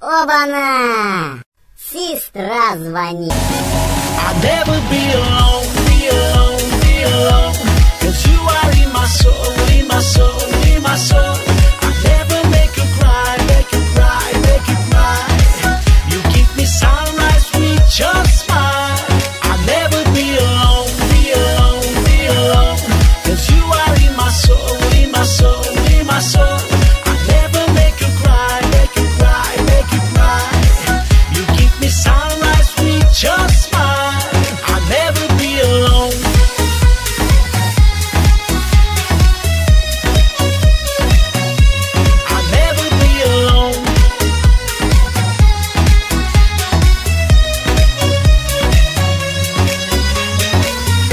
Оба-на! Сестра звонит. I'll never be alone, be alone, be alone. 'Cause you are in my soul, in my soul, in my soul.